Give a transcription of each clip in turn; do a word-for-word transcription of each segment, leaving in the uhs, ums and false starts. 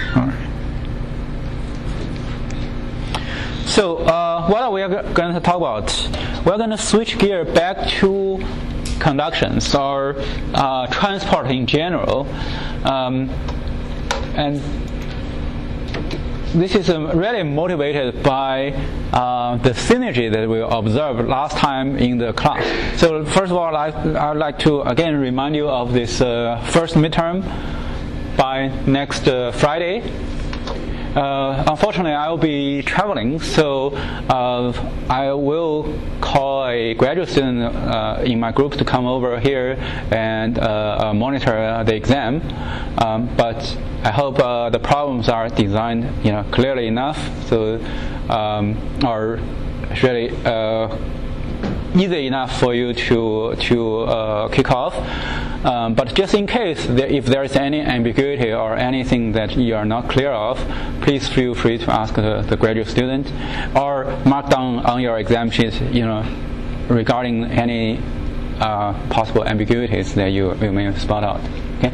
All right. So uh, what are we going to talk about? We're going to switch gear back to conductions or uh, transport in general, um, and this is um, really motivated by uh, the synergy that we observed last time in the class. So first of all, I I'd like to again remind you of this uh, first midterm by next uh, Friday. Uh, unfortunately, I will be traveling, so uh, I will call a graduate student uh, in my group to come over here and uh, monitor the exam. Um, but I hope uh, the problems are designed, you know, clearly enough, so um, are really uh, easy enough for you to to uh, kick off. Um, but just in case, there, if there is any ambiguity or anything that you are not clear of, please feel free to ask the, the graduate student, or mark down on your exam sheet, you know, regarding any uh, possible ambiguities that you, you may spot out. Okay.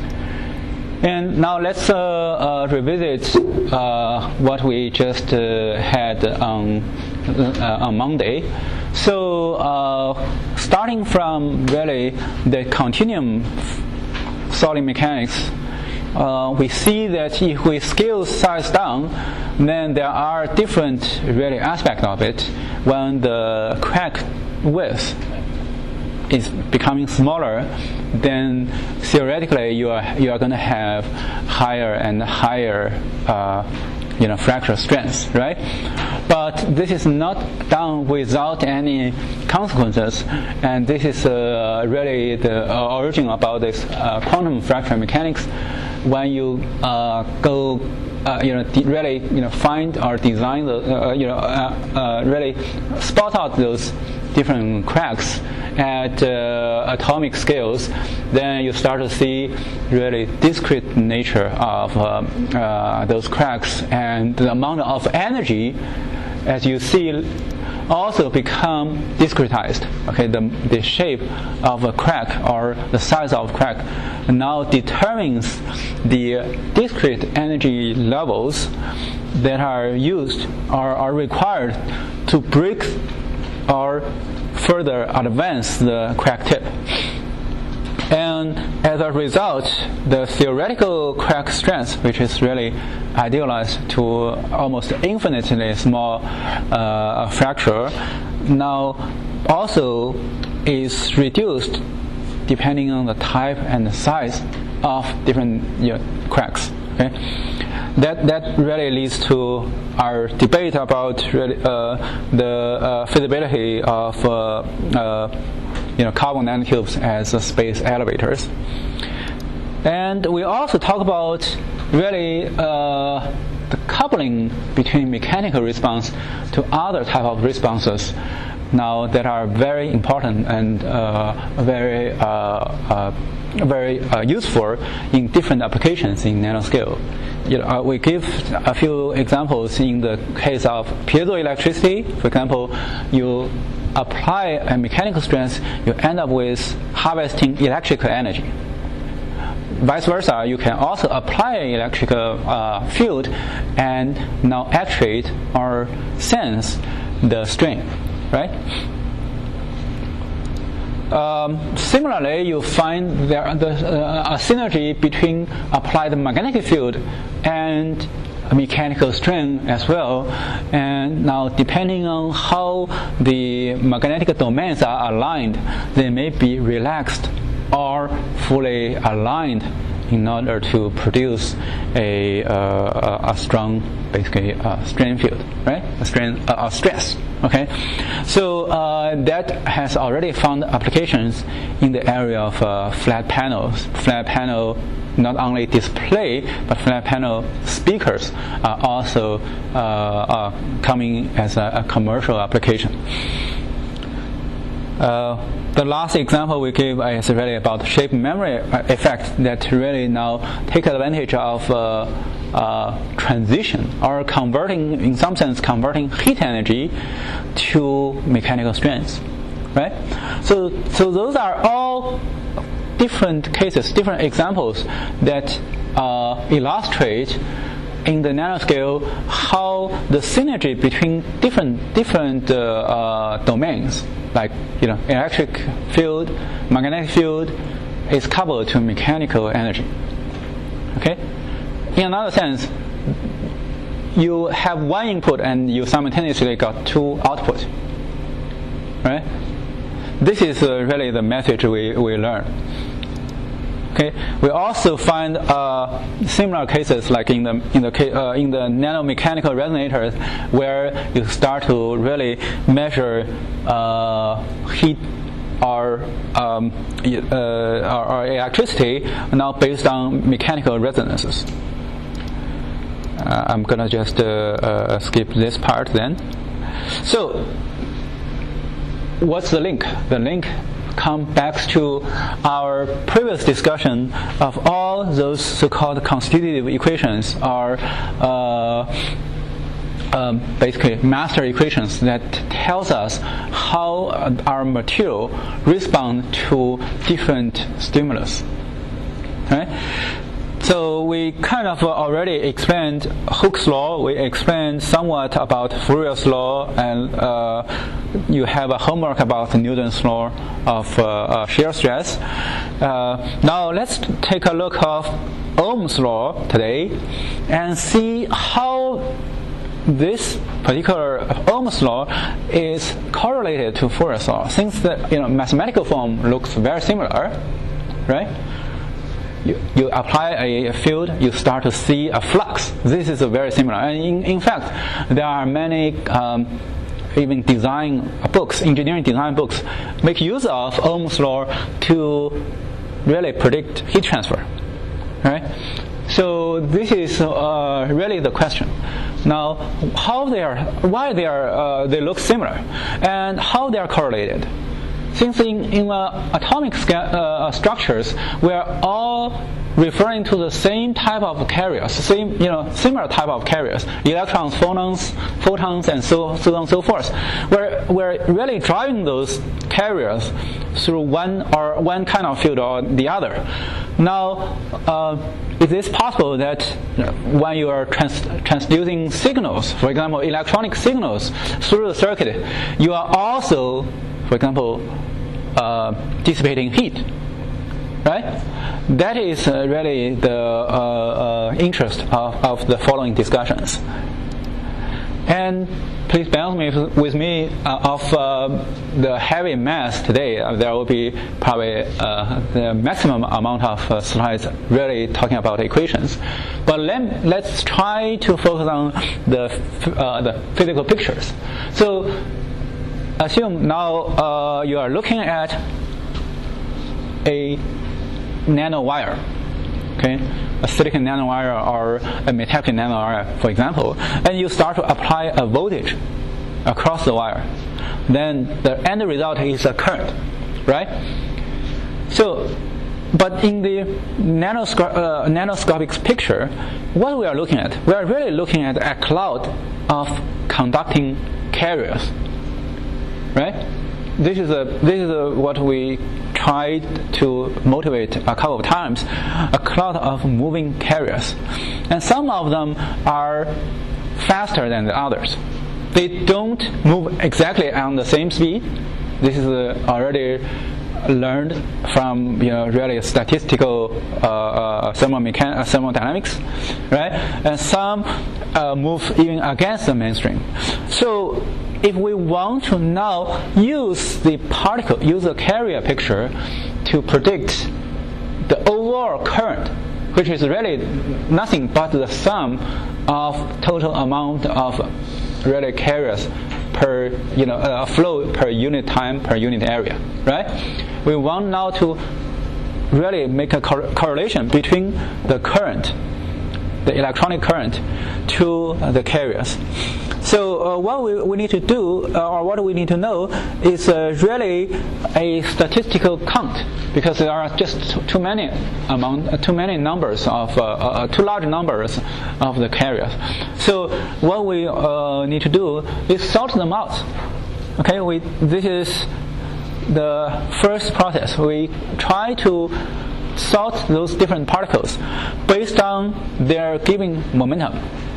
And now let's uh, uh, revisit uh, what we just uh, had on uh, on Monday. So uh, starting from really the continuum solid mechanics, uh, we see that if we scale size down, then there are different really aspects of it. When the crack width is becoming smaller, then theoretically you are you are going to have higher and higher uh, you know fracture strength, right? But this is not done without any consequences, and this is uh, really the uh, origin about this uh, quantum fracture mechanics. When you uh, go, uh, you know, de- really, you know, find or design the, uh, you know, uh, uh, really spot out those different cracks at uh, atomic scales, then you start to see really discrete nature of uh, uh, those cracks, and the amount of energy, as you see, also become discretized. Okay, the the shape of a crack or the size of a crack now determines the discrete energy levels that are used or are required to break or further advance the crack tip. And as a result, the theoretical crack strength, which is really idealized to almost infinitely small uh, fracture, now also is reduced depending on the type and the size of different you know, cracks. Okay? That that really leads to our debate about really, uh, the uh, feasibility of uh, uh, you know carbon nanotubes as uh, space elevators, and we also talk about really uh, the coupling between mechanical response to other type of responses now that are very important and uh, very uh, uh, very uh, useful in different applications in nanoscale. You know, uh, we give a few examples in the case of piezoelectricity. For example, you apply a mechanical strength, you end up with harvesting electrical energy. Vice versa, you can also apply an electrical uh, field and now actuate or sense the strain, right? Um, similarly, you find there the, uh, a synergy between applied magnetic field and a mechanical strain as well. And now, depending on how the magnetic domains are aligned, they may be relaxed or fully aligned in order to produce a uh, a strong, basically, uh, strain field, right? A strain, uh, a stress. Okay, so uh, that has already found applications in the area of uh, flat panels. Flat panel not only display, but flat panel speakers are also uh, uh, coming as a, a commercial application. Uh, the last example we give is really about shape memory effect that really now take advantage of uh, uh, transition or converting, in some sense, converting heat energy to mechanical strength, right? So, so those are all different cases, different examples that uh, illustrate in the nanoscale how the synergy between different different uh, uh, domains, like you know, electric field, magnetic field, is coupled to mechanical energy. Okay. In another sense, you have one input and you simultaneously got two outputs. Right? This is uh, really the message we we learn. Okay. We also find uh, similar cases like in the in the uh, in the nanomechanical resonators, where you start to really measure uh, heat or, um, uh, or, or electricity now based on mechanical resonances. Uh, I'm gonna just uh, uh, skip this part then. So, what's the link? The link comes back to our previous discussion of all those so-called constitutive equations, or uh, um, basically master equations that tells us how our material responds to different stimulus. Right? So we kind of already explained Hooke's law. We explained somewhat about Fourier's law, and uh, you have a homework about Newton's law of uh, uh, shear stress. Uh, now let's take a look of Ohm's law today and see how this particular Ohm's law is correlated to Fourier's law. Since the you know mathematical form looks very similar, right? You, you apply a field, you start to see a flux. This is a very similar. And in, in fact, there are many um, even design books, engineering design books, make use of Ohm's law to really predict heat transfer. Right? So this is uh, really the question. Now, how they are, why they are, uh, they look similar, and how they are correlated. Since in, in uh, atomic sca- uh, structures, we are all referring to the same type of carriers, same you know similar type of carriers, electrons, photons, photons, and so so on and so forth. We're we're really driving those carriers through one or one kind of field or the other. Now, uh, is it possible that when you are trans- transducing signals, for example, electronic signals through the circuit, you are also, for example, uh, dissipating heat, right? That is uh, really the uh, uh, interest of, of the following discussions. And please bear with me, with me uh, of uh, the heavy mass today. Uh, there will be probably uh, the maximum amount of uh, slides really talking about equations. But let, let's try to focus on the, uh, the physical pictures. So, assume now uh, you are looking at a nanowire, okay, a silicon nanowire or a metallic nanowire, for example, and you start to apply a voltage across the wire. Then the end result is a current, right? So, but in the nanosco- uh, nanoscopic picture, what we are looking at, we are really looking at a cloud of conducting carriers. Right? This is a this is a, what we tried to motivate a couple of times, a cloud of moving carriers, and some of them are faster than the others. They don't move exactly on the same speed. This is uh, already learned from you know really statistical uh, uh, thermomechan- uh, thermodynamics, right? And some uh, move even against the mainstream. So if we want to now use the particle, use the carrier picture to predict the overall current, which is really nothing but the sum of total amount of really carriers per you know uh, flow per unit time per unit area, right? We want now to really make a cor- correlation between the current, the electronic current, to uh, the carriers. So uh, what we, we need to do, uh, or what we need to know, is uh, really a statistical count, because there are just too, too many amount, uh, too many numbers of, uh, uh, too large numbers of the carriers. So what we uh, need to do is sort them out. Okay, we this is the first process. We try to sort those different particles based on their given momentum.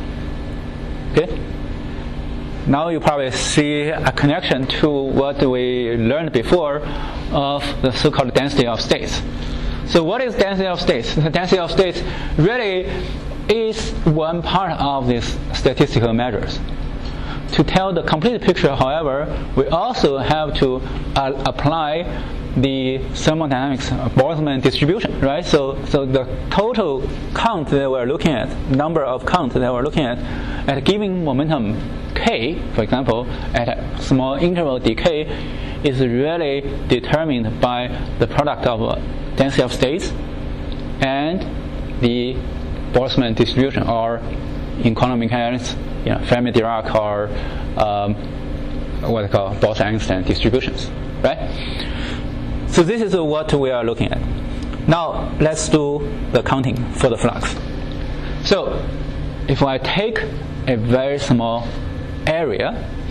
Okay? Now you probably see a connection to what we learned before of the so-called density of states. So what is density of states? The density of states really is one part of these statistical measures. To tell the complete picture, however, we also have to uh, apply the thermodynamics Boltzmann distribution, right? So, so the total count that we're looking at, number of counts that we're looking at, at a given momentum k, for example, at a small interval dk, is really determined by the product of uh, density of states and the Boltzmann distribution, or in quantum mechanics, you know, Fermi-Dirac or um, what they call Bose-Einstein distributions, right? So this is what we are looking at. Now let's do the counting for the flux. So if I take a very small area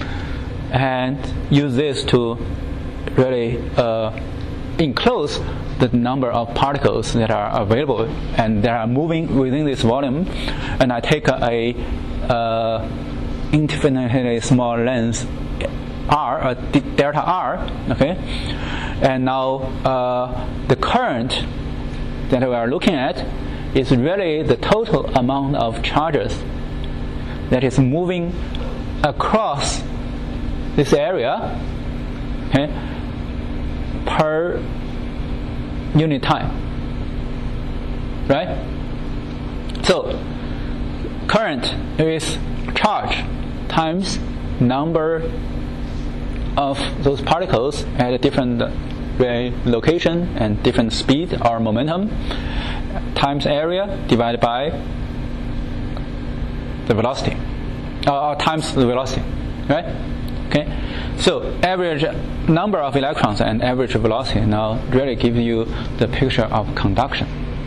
and use this to really uh, enclose the number of particles that are available and that are moving within this volume, and I take a, a uh, infinitely small length r, uh, delta r, okay, and now uh, the current that we are looking at is really the total amount of charges that is moving across this area, okay, per unit time, right? So current is charge times number of those particles at a different location and different speed or momentum times area divided by the velocity, or times the velocity, right? Okay, so average number of electrons and average velocity now really give you the picture of conduction.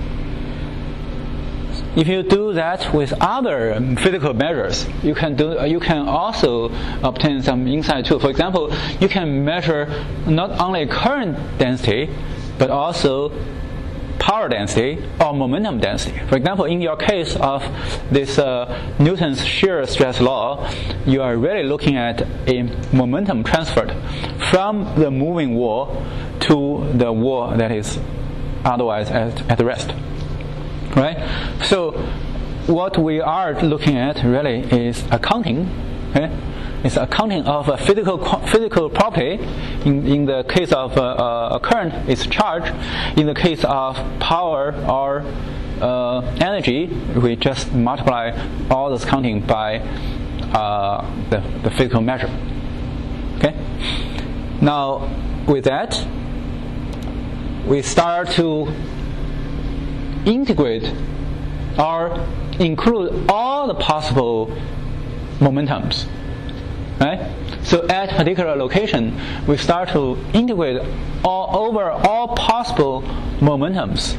If you do that with other physical measures, you can do. You can also obtain some insight too. For example, you can measure not only current density, but also power density or momentum density. For example, in your case of this uh, Newton's shear stress law, you are really looking at a momentum transferred from the moving wall to the wall that is otherwise at, at rest. Right? So what we are looking at really is accounting. Okay? It's accounting of a physical physical property. In, in the case of uh, a current, it's charge. In the case of power or uh, energy, we just multiply all this counting by uh, the, the physical measure. Okay? Now, with that, we start to integrate or include all the possible momentums, right? So at a particular location, we start to integrate all over all possible momentums.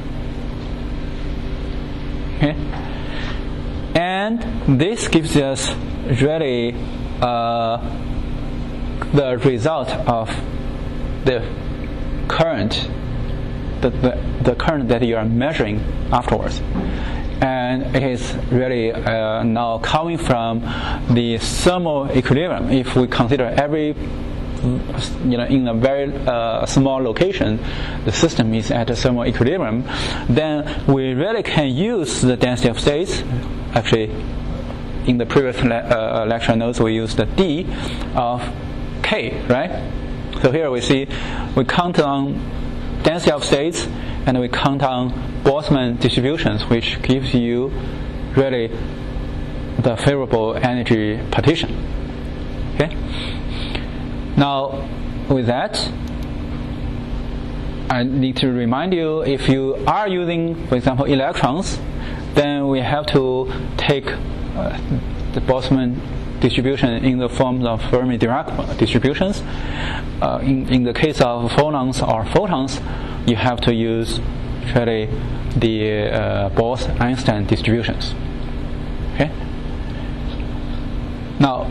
Okay? And this gives us really uh, the result of the current The, the, the current that you are measuring afterwards, and it is really uh, now coming from the thermal equilibrium. If we consider every, you know, in a very uh, small location, the system is at a thermal equilibrium, then we really can use the density of states. Actually, in the previous le- uh, lecture notes, we used the d of k, right? So here we see we count on density of states, and we count on Boltzmann distributions, which gives you really the favorable energy partition. Okay. Now, with that, I need to remind you, if you are using, for example, electrons, then we have to take uh, the Boltzmann distribution in the form of Fermi-Dirac distributions. Uh, in, in the case of phonons or photons, you have to use really the uh, Bose-Einstein distributions. Okay. Now,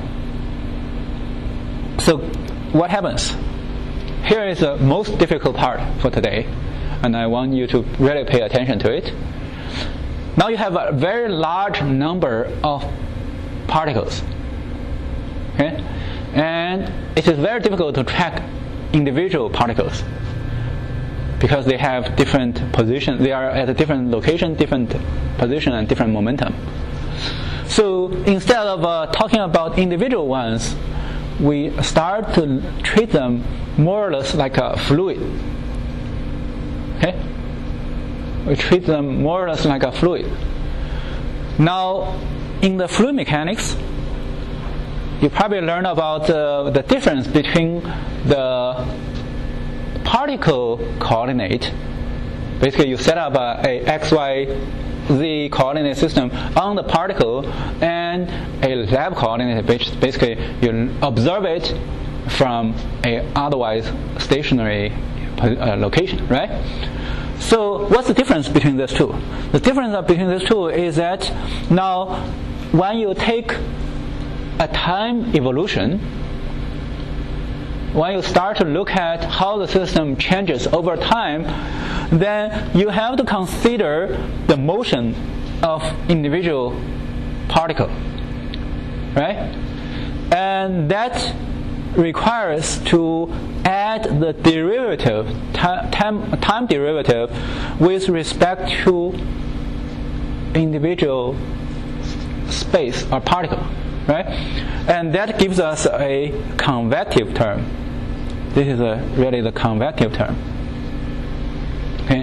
so what happens? Here is the most difficult part for today. and I want you to really pay attention to it. Now you have a very large number of particles, okay? And it is very difficult to track individual particles because they have different positions. They are at a different location, different position, and different momentum. So instead of uh, talking about individual ones, we start to treat them more or less like a fluid. Okay? We treat them more or less like a fluid. Now, in the fluid mechanics, you probably learn about uh, the difference between the particle coordinate. Basically, you set up a, a x, y, z coordinate system on the particle and a lab coordinate. Basically, you observe it from a otherwise stationary uh, location, right? So what's the difference between these two? The difference between these two is that now when you take a time evolution, when you start to look at how the system changes over time, then you have to consider the motion of individual particle, right? And that requires to add the derivative, time, time derivative, with respect to individual space or particle, right? And that gives us a convective term. This is a, really the convective term. Okay.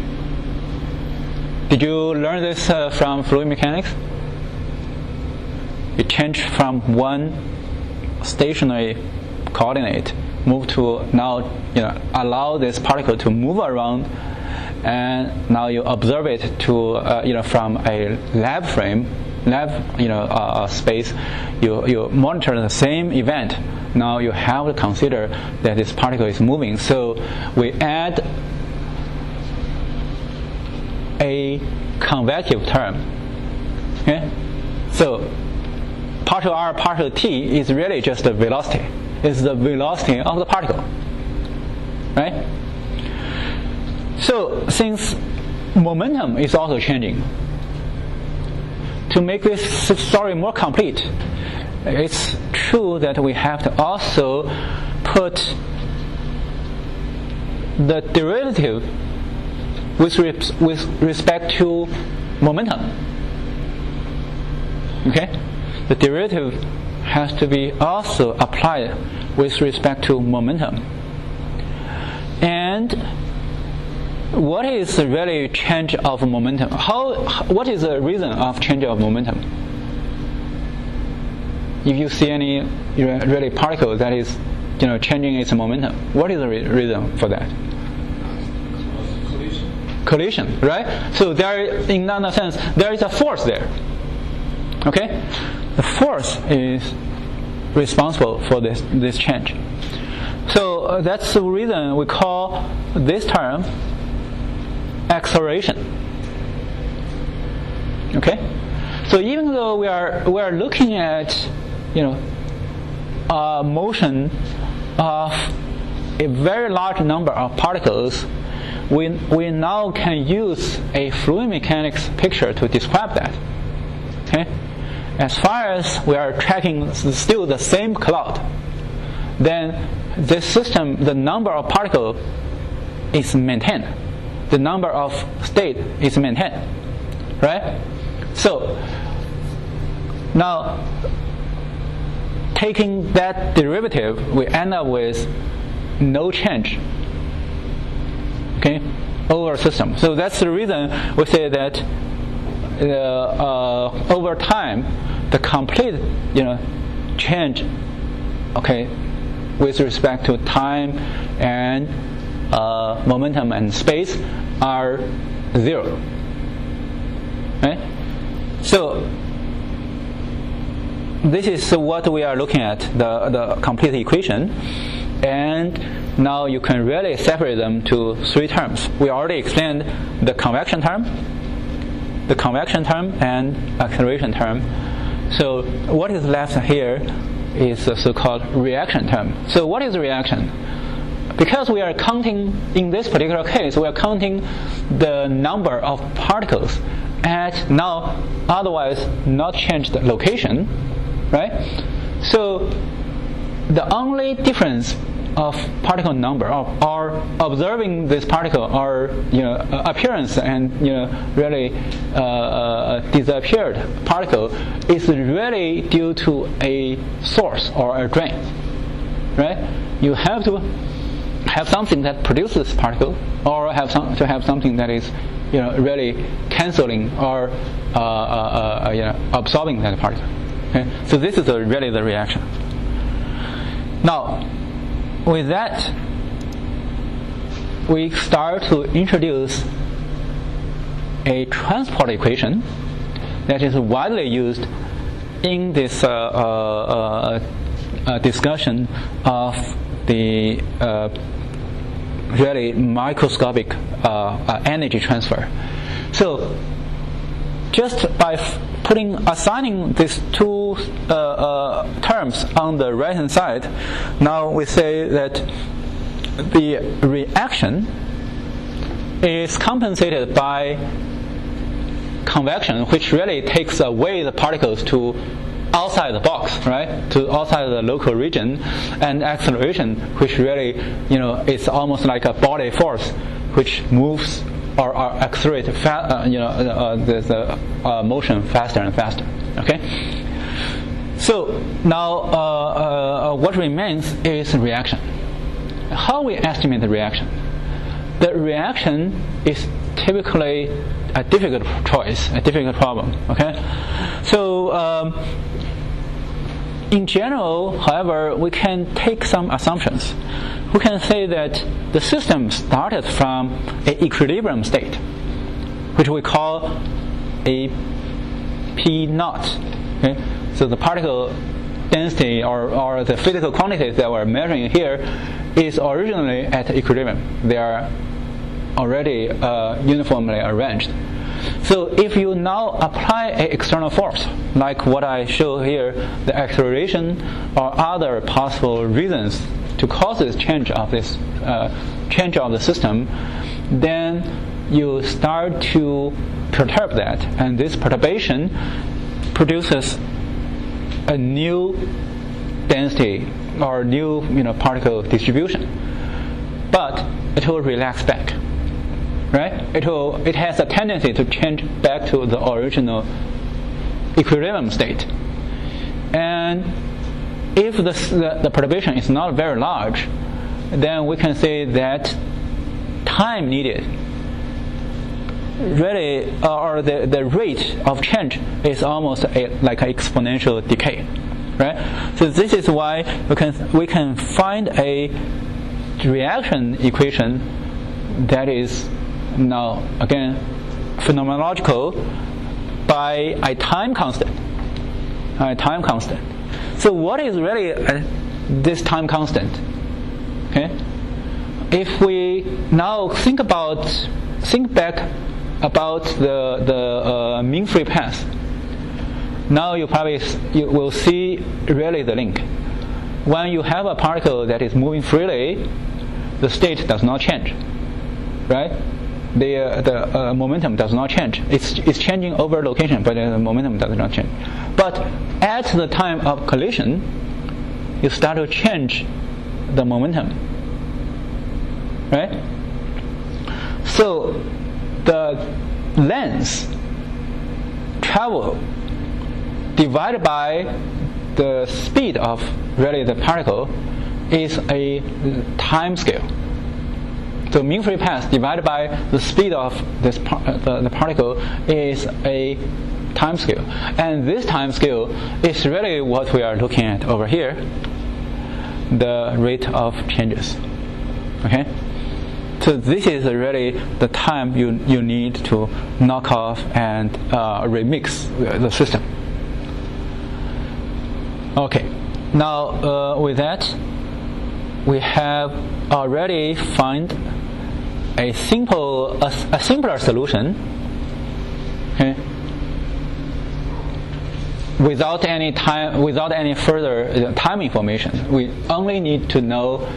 Did you learn this uh, from fluid mechanics? You change from one stationary coordinate, move to now, you know, allow this particle to move around, and now you observe it to, uh, you know, from a lab frame, lab, you know, uh, space. You you monitor the same event. Now you have to consider that this particle is moving. So we add a convective term. Okay, so partial r, partial t is really just the velocity. It's the velocity of the particle, right? So since momentum is also changing, to make this story more complete, it's true that we have to also put the derivative with, re- with respect to momentum. Okay? The derivative has to be also applied with respect to momentum. And what is the really change of momentum? How? What is the reason of change of momentum? If you see any really particle that is, you know, changing its momentum, what is the re- reason for that? Collision. Collision, right? So there, in another sense, there is a force there. Okay, the force is responsible for this this change. So uh, that's the reason we call this term acceleration. Okay, so even though we are we are looking at, you know, a motion of a very large number of particles, we we now can use a fluid mechanics picture to describe that. Okay, as far as we are tracking still the same cloud, then this system, the number of particles is maintained. The number of state is maintained, right? So now, taking that derivative, we end up with no change, okay, over system. So that's the reason we say that uh, uh, over time, the complete, you know, change, okay, with respect to time and uh, momentum and space are zero, right? So this is what we are looking at, the, the complete equation, and now you can really separate them to three terms. We already explained the convection term, the convection term, and acceleration term. So what is left here is the so-called reaction term. So what is reaction? because we are counting, in this particular case, we are counting the number of particles at now otherwise not changed location, right? So the only difference of particle number, or, or observing this particle, or you know appearance and you know really uh, uh, disappeared particle, is really due to a source or a drain, right? You have to have something that produces particle, or have some, to have something that is you know really canceling or uh, uh, uh, you know absorbing that particle. Okay? So this is a, really the reaction. Now, with that, we start to introduce a transport equation that is widely used in this uh, uh, uh, discussion of the uh, really microscopic uh, uh, energy transfer. So, just by f- putting assigning these two uh, uh, terms on the right hand side, now we say that the reaction is compensated by convection, which really takes away the particles to outside the box, right, to outside the local region, and acceleration, which really, you know, it's almost like a body force which moves or, or accelerate, fa- uh, you know, uh, the, the uh, motion faster and faster. Okay. So now, uh, uh, what remains is reaction. How we estimate the reaction? The reaction is typically a difficult choice, a difficult problem. Okay. So. Um, In general, however, we can take some assumptions. We can say that the system started from an equilibrium state, which we call a P naught. Okay? So the particle density or, or the physical quantities that we're measuring here is originally at equilibrium. They are already uh, uniformly arranged. So if you now apply an external force, like what I show here, the acceleration or other possible reasons to cause this change of this uh, change of the system, then you start to perturb that, and this perturbation produces a new density or new you know particle distribution, but it will relax back. Right? It will. It has a tendency to change back to the original equilibrium state. And if the, the, the perturbation is not very large, then we can say that time needed, really, or the, the rate of change is almost a, like an exponential decay. Right? So this is why we can we can find a reaction equation that is now again phenomenological by a time constant. A time constant. So what is really a, this time constant? Okay. If we now think about think back about the the uh, mean free path, now you probably you will see really the link. When you have a particle that is moving freely, the state does not change, right? The uh, the uh, momentum does not change. It's it's changing over location, but the momentum does not change. But at the time of collision, you start to change the momentum, right? So the length travel divided by the speed of really the particle is a time scale. So mean free path divided by the speed of this par- the, the particle is a time scale, and this time scale is really what we are looking at over here, the rate of changes. Okay, so this is really the time you you need to knock off and uh, remix the system. Okay, now uh, with that, we have already found a simple, a, a simpler solution, okay, without any time, without any further time information. We only need to know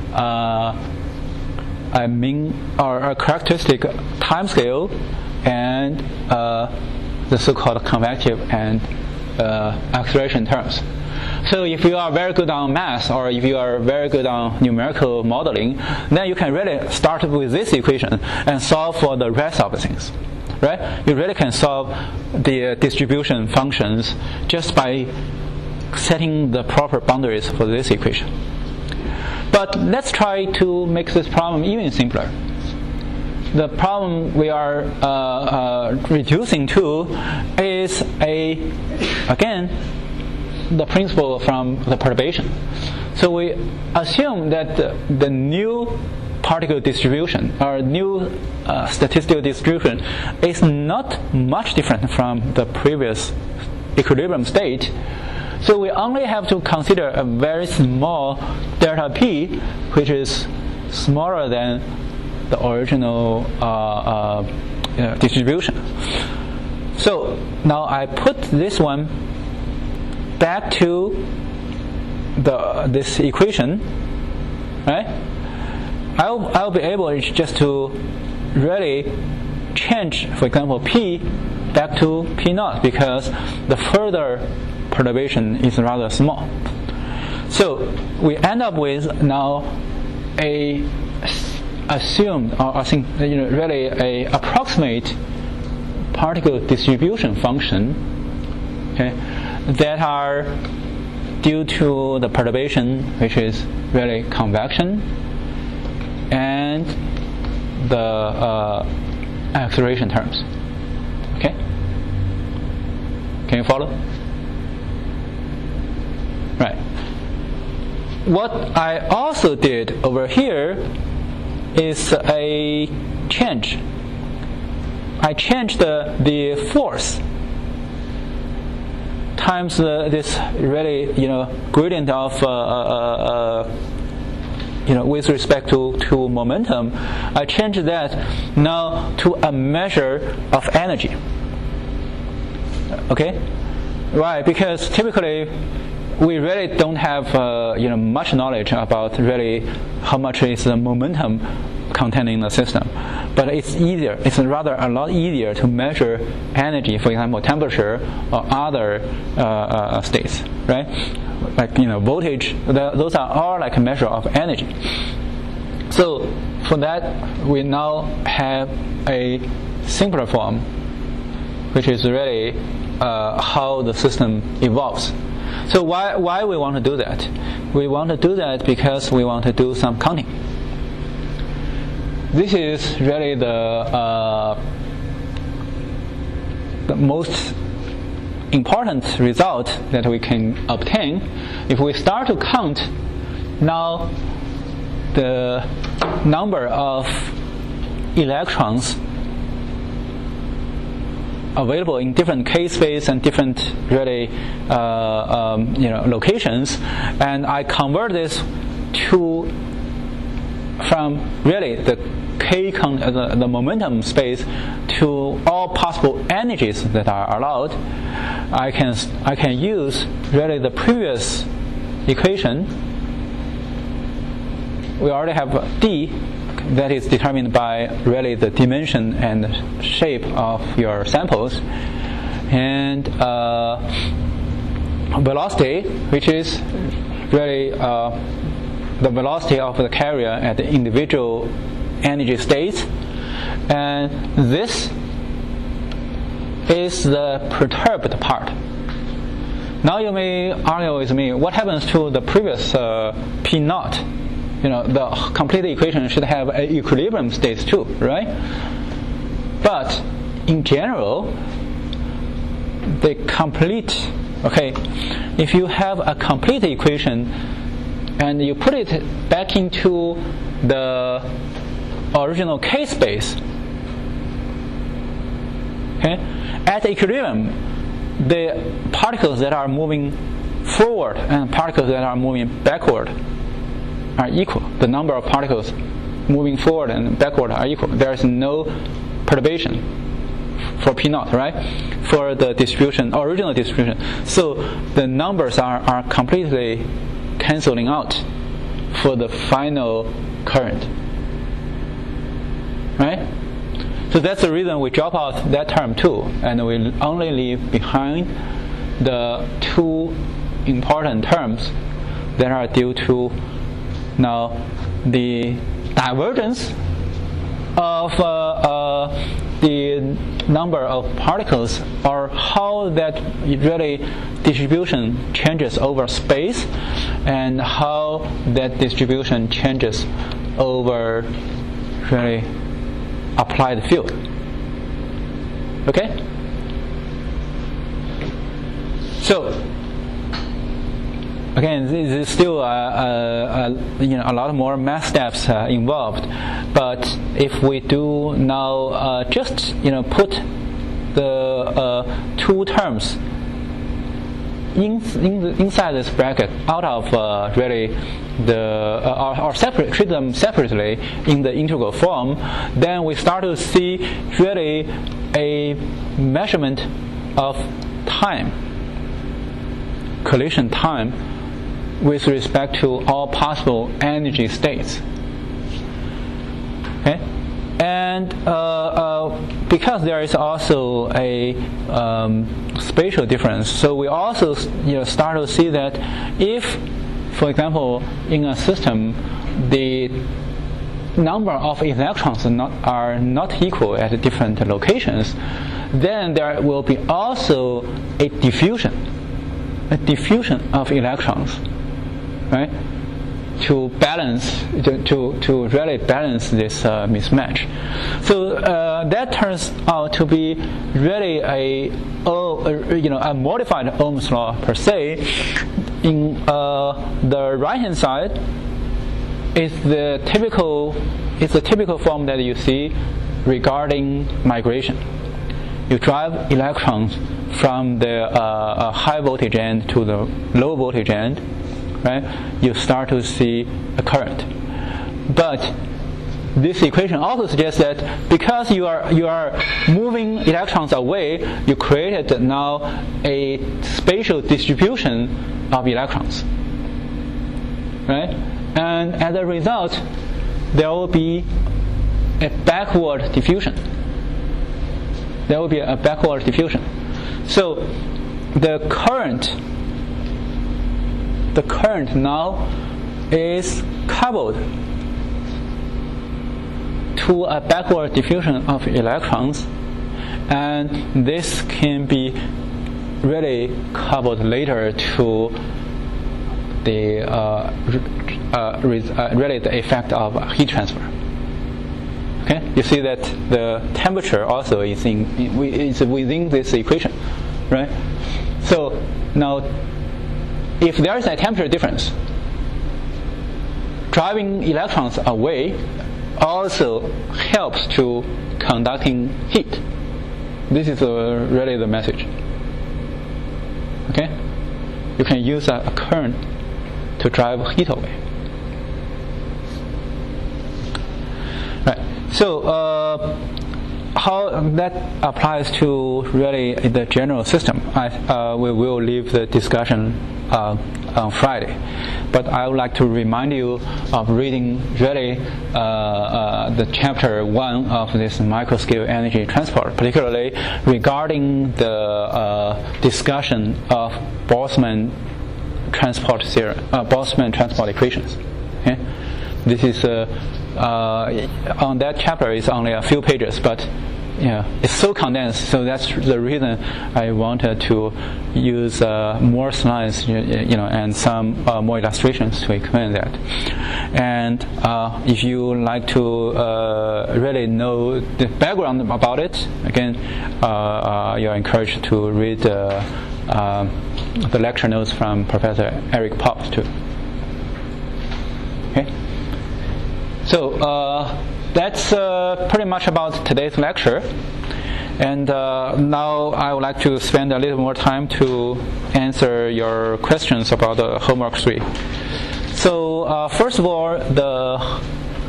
uh, a mean or a characteristic time scale and uh, the so-called convective and uh, acceleration terms. So if you are very good on math, or if you are very good on numerical modeling, then you can really start with this equation and solve for the rest of the things, right? You really can solve the distribution functions just by setting the proper boundaries for this equation. But let's try to make this problem even simpler. The problem we are uh, uh, reducing to is a, again, the principle from the perturbation. So we assume that the, the new particle distribution or new uh, statistical distribution is not much different from the previous equilibrium state. So we only have to consider a very small delta p, which is smaller than the original uh, uh, you know, distribution. So now I put this one back to the this equation, right? I'll I'll be able just to really change, for example, p back to p naught because the further perturbation is rather small. So we end up with now a assumed, or I think you know really a approximate particle distribution function, okay, that are due to the perturbation, which is really convection, and the uh, acceleration terms. Okay, can you follow? Right. What I also did over here is a change. I changed the, the force times uh, this really you know gradient of uh, uh, uh, you know with respect to, to momentum. I changed that now to a measure of energy. Okay, why? Because typically we really don't have uh, you know much knowledge about really how much is the momentum contained in the system, but it's easier. It's rather a lot easier to measure energy, for example, temperature or other uh, uh, states, right? Like you know voltage. The, those are all like a measure of energy. So for that, we now have a simpler form, which is really uh, how the system evolves. So why why we want to do that? We want to do that because we want to do some counting. This is really the uh, the most important result that we can obtain. If we start to count now the number of electrons available in different k-space and different really uh, um, you know locations, and I convert this to from really the k con- uh, the, the momentum space to all possible energies that are allowed. I can I can use really the previous equation. We already have d that is determined by really the dimension and shape of your samples, and uh, velocity, which is really uh, the velocity of the carrier at the individual energy states, and this is the perturbed part. Now you may argue with me, what happens to the previous uh, P naught? You know, the complete equation should have an equilibrium state too, right? But in general, the complete, okay, if you have a complete equation and you put it back into the original k space, okay, at equilibrium, the particles that are moving forward and particles that are moving backward are equal. The number of particles moving forward and backward are equal. There is no perturbation for P naught, right? For the distribution, original distribution. So the numbers are, are completely cancelling out. for the final current. Right? So that's the reason we drop out that term too, and we only leave behind the two important terms that are due to now the divergence of uh, uh, the number of particles, or how that really distribution changes over space, and how that distribution changes over really applied field. Okay? So again, this is still uh, uh, uh, you know a lot more math steps uh, involved. But if we do now uh, just you know put the uh, two terms in, in the, inside this bracket out of uh, really the uh, or, or separate treat them separately in the integral form, then we start to see really a measurement of time, collision time, with respect to all possible energy states. Okay, and uh, uh, because there is also a um, spatial difference, so we also you know start to see that if, for example, in a system, the number of electrons are not, are not equal at different locations, then there will be also a diffusion, a diffusion of electrons, right? To balance, to, to, to really balance this uh, mismatch. So uh, that turns out to be really a, oh, a, you know, a modified Ohm's law per se. In uh, the right-hand side is the typical, it's the typical form that you see regarding migration. You drive electrons from the uh, high voltage end to the low voltage end, right? You start to see a current. But this equation also suggests that because you are you are moving electrons away, you created now a spatial distribution of electrons, right? And as a result, there will be a backward diffusion. There will be a backward diffusion. So the current the current now is coupled to a backward diffusion of electrons, and this can be really coupled later to the uh, uh, uh, really the effect of heat transfer. Okay, you see that the temperature also is in is within this equation, right? So now, if there is a temperature difference, driving electrons away also helps to conducting heat. This is uh, really the message. Okay, you can use a, a current to drive heat away. Right. So uh, how that applies to really the general system, I, uh, we will leave the discussion uh, on Friday. But I would like to remind you of reading really uh, uh, the chapter one of this microscale energy transport, particularly regarding the uh, discussion of Boltzmann transport theorem, uh, Boltzmann transport equations. Okay? This is uh, uh, on that chapter is only a few pages, but yeah, it's so condensed. So that's the reason I wanted to use uh, more slides, you, you know, and some uh, more illustrations to explain that. And uh, if you like to uh, really know the background about it, again, uh, uh, you're encouraged to read uh, uh, the lecture notes from Professor Eric Popp too. Okay. So uh, that's uh, pretty much about today's lecture. And uh, now I would like to spend a little more time to answer your questions about the homework three. So uh, first of all, the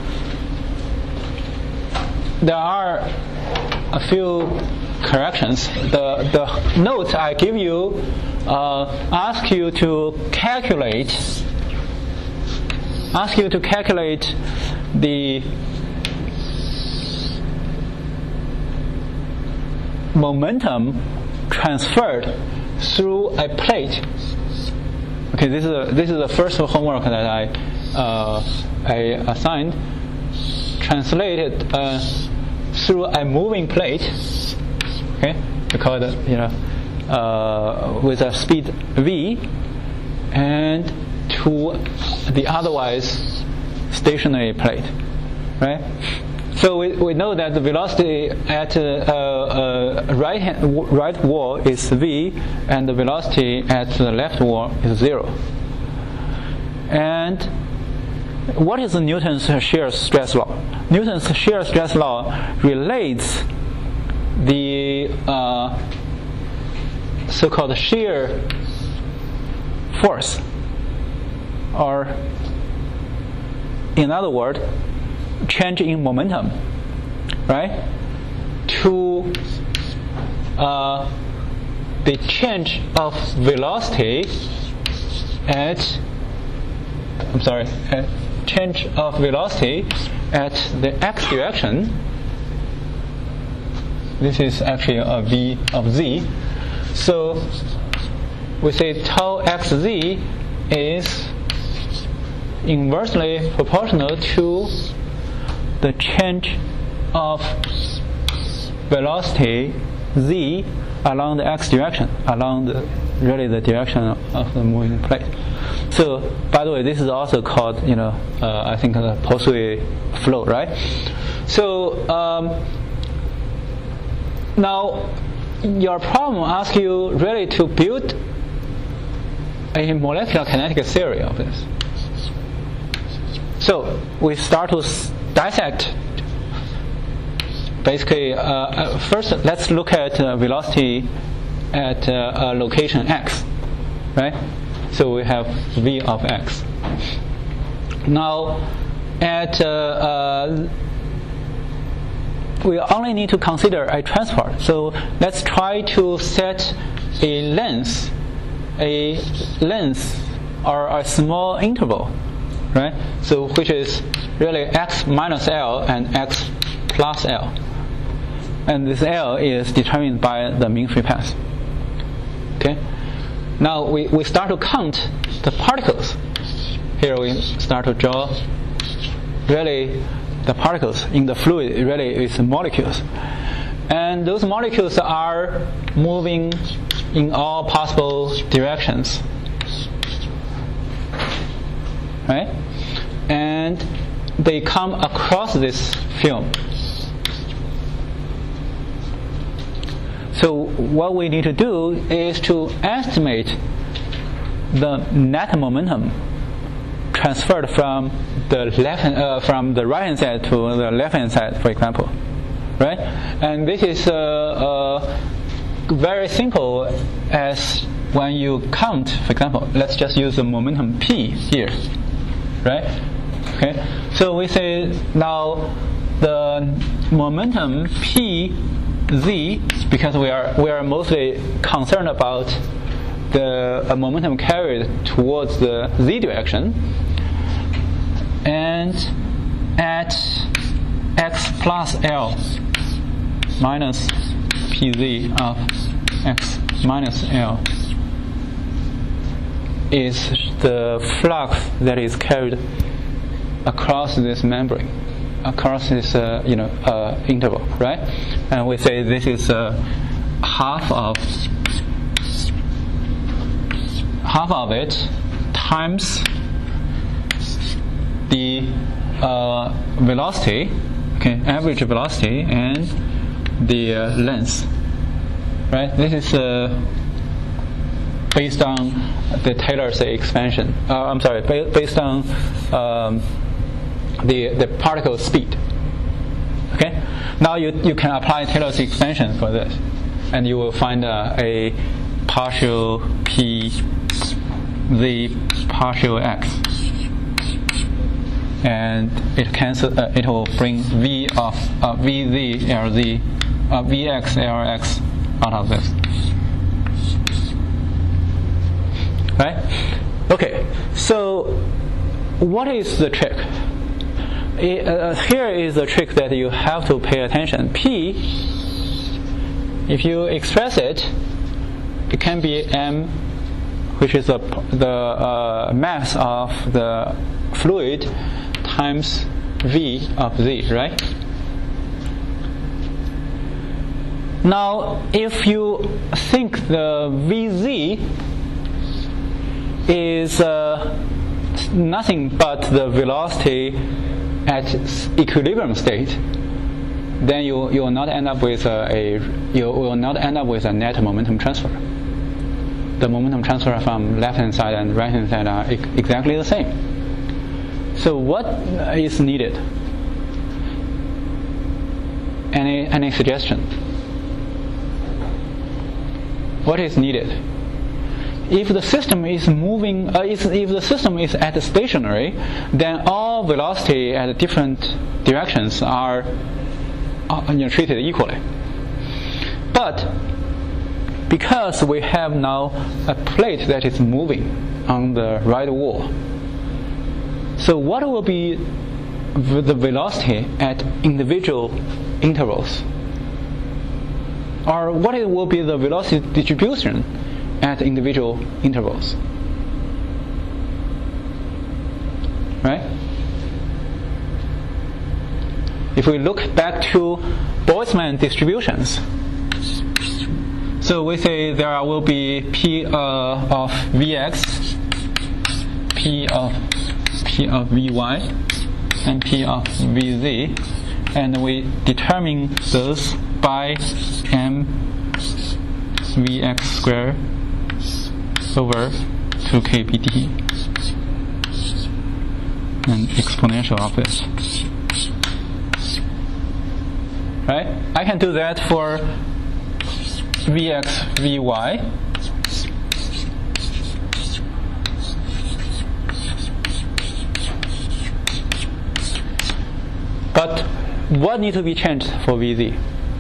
there are a few corrections. The the notes I give you uh, ask you to calculate ask you to calculate the momentum transferred through a plate. Okay, this is a, this is the first homework that I uh, I assigned. Translate it uh, through a moving plate. Okay, we call it you know uh, with a speed v, and to the otherwise stationary plate, right? So we, we know that the velocity at uh, uh, right hand, right wall is v, and the velocity at the left wall is zero. And what is Newton's shear stress law? Newton's shear stress law relates the uh, so-called shear force, or in other words, change in momentum, right, to uh, the change of velocity at I'm sorry, at change of velocity at the x direction. This is actually a v of z. So we say tau xz is inversely proportional to the change of velocity z along the x direction, along the really the direction of the moving plate. So, by the way, this is also called, you know, uh, I think the Poiseuille flow, right? So um, now your problem asks you really to build a molecular kinetic theory of this. So we start to dissect. Basically, uh, first let's look at uh, velocity at uh, a location x, right? So we have v of x. Now, at uh, uh, we only need to consider a transport. So let's try to set a length, a length or a small interval, right? So which is really x minus L and x plus L. And this L is determined by the mean free path. Okay. Now we, we start to count the particles. Here we start to draw really the particles in the fluid. Really is molecules, and those molecules are moving in all possible directions, right? And they come across this film. So what we need to do is to estimate the net momentum transferred from the left uh, from the right hand side to the left hand side, for example, right? And this is uh, uh, very simple as when you count, for example, let's just use the momentum p here, right? Okay. So we say now the momentum p z, because we are we are mostly concerned about the uh, momentum carried towards the z direction, and at x plus L minus pz of x minus L is the flux that is carried across this membrane, across this uh, you know uh, interval, right? And we say this is uh, half of half of it times the uh, velocity, okay, average velocity, and the uh, length, right? This is uh, based on the Taylor's expansion. Uh, I'm sorry, based on um, the the particle speed. Okay, now you you can apply Taylor's expansion for this, and you will find uh, a partial p z partial x, and it cancel. Uh, it will bring v of uh, vz lz, uh, vx lx out of this. Right? Okay, so what is the trick? It, uh, here is the trick that you have to pay attention. P, if you express it, it can be m, which is the, the uh, mass of the fluid, times v of z, right? Now, if you think the Vz is uh, nothing but the velocity at equilibrium state, then you, you will not end up with a, a you will not end up with a net momentum transfer. The momentum transfer from left hand side and right hand side are e- exactly the same. So what is needed? Any any suggestion? What is needed? If the system is moving, uh, if, if the system is at stationary, then all velocity at different directions are uh, you know, treated equally. But because we have now a plate that is moving on the right wall, so what will be the velocity at individual intervals? Or what will be the velocity distribution at individual intervals? Right? If we look back to Boltzmann distributions, so we say there will be P uh, of Vx, P of P of Vy, and P of Vz, and we determine those by m Vx squared over two k B T and exponential of this. Right? I can do that for Vx, Vy. But what needs to be changed for Vz?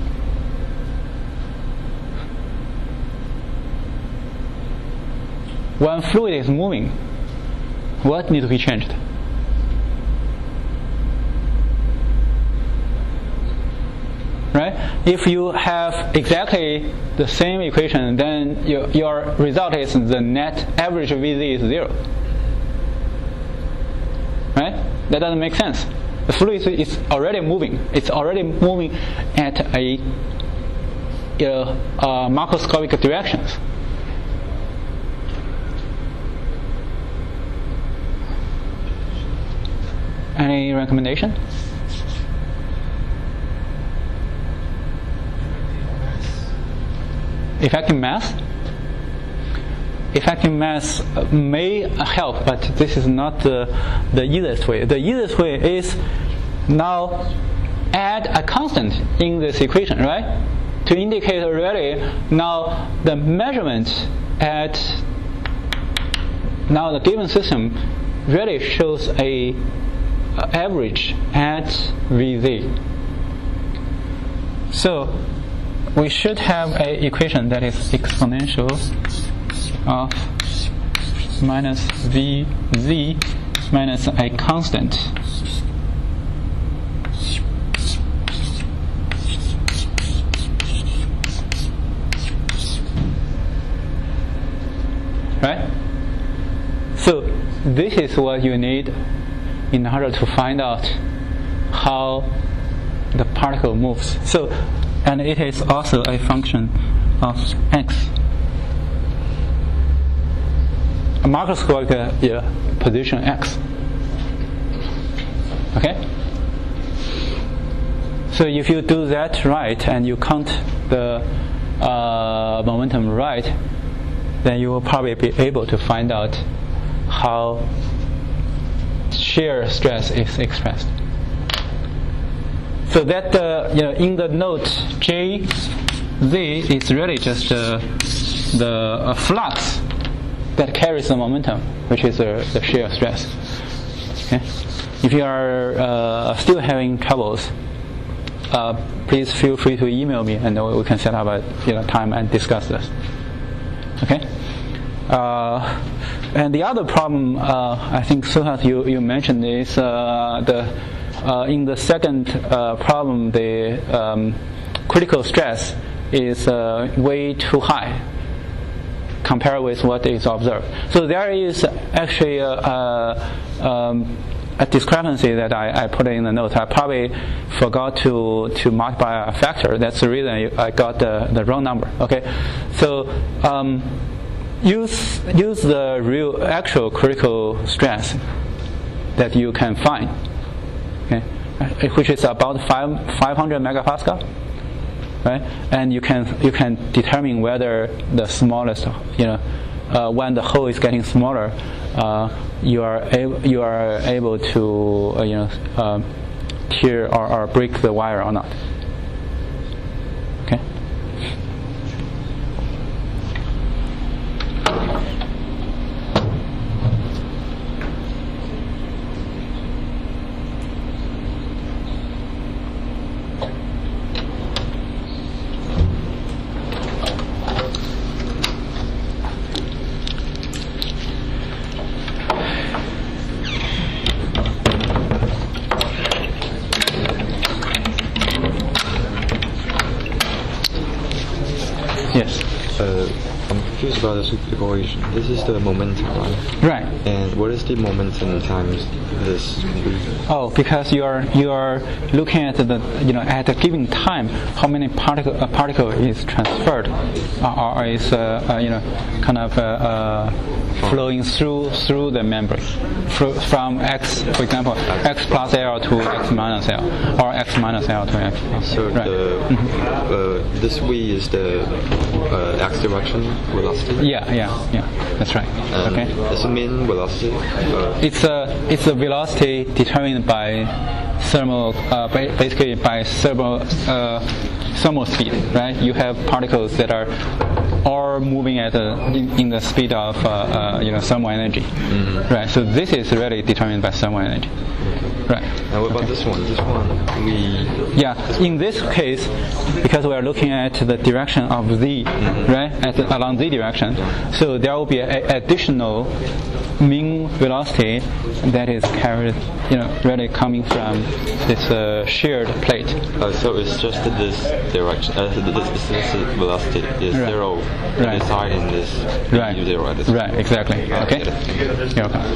When fluid is moving, what needs to be changed? Right? If you have exactly the same equation, then your, your result is the net average Vz is zero. Right? That doesn't make sense. The fluid is already moving. It's already moving at a, a, a macroscopic directions. Any recommendation? Effective mass? Effective mass may help, but this is not the, the easiest way. The easiest way is now add a constant in this equation, right? To indicate really now the measurement at now the given system really shows a Uh, average at Vz. So we should have an equation that is exponential of minus Vz minus a constant right? So this is what you need in order to find out how the particle moves. So, and it is also a function of x. A macroscopic uh, yeah, position x. Okay? So if you do that right and you count the uh, momentum right, then you will probably be able to find out how shear stress is expressed. So that uh, you know, in the note J Z is really just uh, the uh, flux that carries the momentum, which is uh, the shear stress. Okay? If you are uh, still having troubles, uh, please feel free to email me, and we can set up a you know, time and discuss this. Okay. Uh, And the other problem, uh, I think, Suhas, you, you mentioned is uh, the uh, in the second uh, problem, the um, critical stress is uh, way too high compared with what is observed. So there is actually a, a, um, a discrepancy that I, I put in the notes. I probably forgot to, to multiply a factor. That's the reason I got the, the wrong number. Okay, so um, use use the real actual critical stress that you can find, okay, which is about five five hundred megapascal. Right, and you can you can determine whether the smallest, you know, uh, when the hole is getting smaller, uh, you are able you are able to uh, you know uh, tear or, or break the wire or not. Okay. Yes. Uh, I'm confused about the superposition. This is the momentum, right? Right. And what is the momentum times this? Oh, because you are you are looking at the you know at a given time how many particle a particle is transferred, uh, or is uh, uh, you know kind of uh, uh, flowing through through the membrane, Fro- from x, for example, x plus L to x minus L, or x minus L to x plus. So right. the Mm-hmm. uh, this v is the uh, x direction velocity. Yeah, yeah, yeah. That's right. And okay. Does it mean velocity? Uh, It's a it's a velocity determined by thermal, uh, ba- basically by thermal uh, thermal speed, right? You have particles that are all moving at a, in, in the speed of uh, uh, you know thermal energy, mm-hmm. right? So this is really determined by thermal energy, right? And what about okay. this one? This one we. Yeah, in this case, because we are looking at the direction of z, mm-hmm. right, at the, along z direction, so there will be an additional mean velocity that is carried, you know, really coming from this uh, shared plate. Uh, so it's just this direction. Uh, this, this velocity is right. zero. Right. This side in this right. zero at this. Right. Exactly. Uh, okay. You're welcome.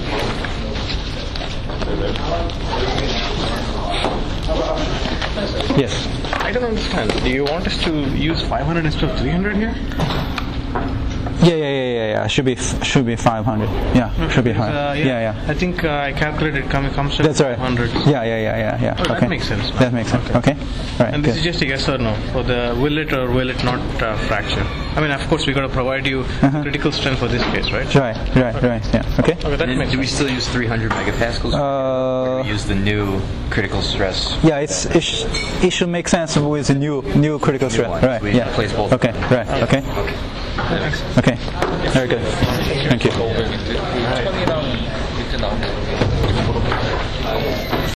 Yes. I don't understand. Do you want us to use five hundred instead of three hundred here? Yeah, yeah, yeah, yeah, yeah. Should be should be five hundred. Yeah, No, should be because, high. uh, yeah, yeah, yeah. I think uh, I calculated coming comes to That's right. five hundred. Yeah, yeah, yeah, yeah, yeah. Oh, okay. that makes sense. That makes sense. Okay. Right. And this good. is just a yes or no for the will it or will it not uh, fracture. I mean, of course, we got to provide you uh-huh. critical strength for this case, right? Right, right, right. Yeah. Okay. Okay, that And makes do we sense. still use three hundred megapascals? Uh, or do we use the new critical stress? Yeah, it's it, sh- it should make sense with the new new critical stress. one. Right. We Yeah. replace both. Okay. Right. Okay. Okay. Very good. Thank you.